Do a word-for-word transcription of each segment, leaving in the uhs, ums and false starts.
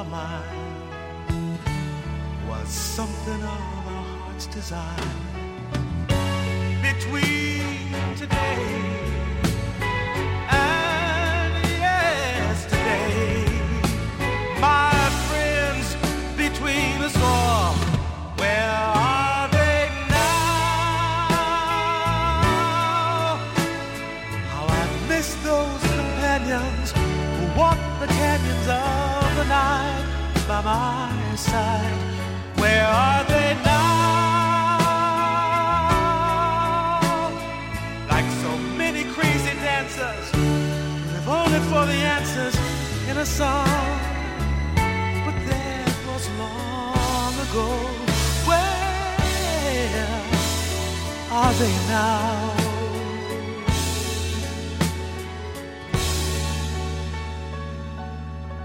mine was something of our heart's desire. Between today and yesterday, my friends between us all, where are they now? How I miss those companions who walk the canyons of the night by my side. Where are they now? Like so many crazy dancers, live only for the answers in a song. But that was long ago. Where are they now?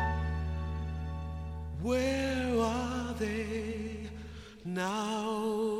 Where are they now?